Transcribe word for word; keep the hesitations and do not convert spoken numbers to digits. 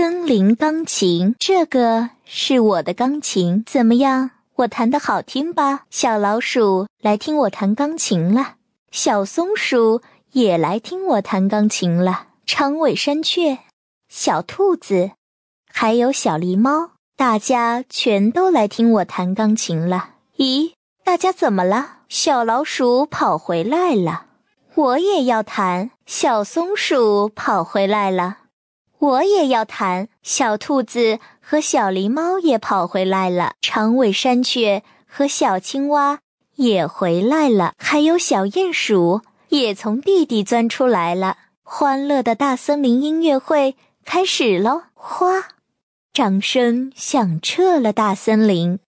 森林钢琴，这个是我的钢琴，怎么样？我弹得好听吧？小老鼠来听我弹钢琴了，小松鼠也来听我弹钢琴了，长尾山雀、小兔子，还有小狸猫，大家全都来听我弹钢琴了。咦，大家怎么了？小老鼠跑回来了，我也要弹。小松鼠跑回来了，我也要弹。小兔子和小狸猫也跑回来了，长尾山雀和小青蛙也回来了，还有小鼹鼠也从地底钻出来了。欢乐的大森林音乐会开始咯！哗，掌声响彻了大森林。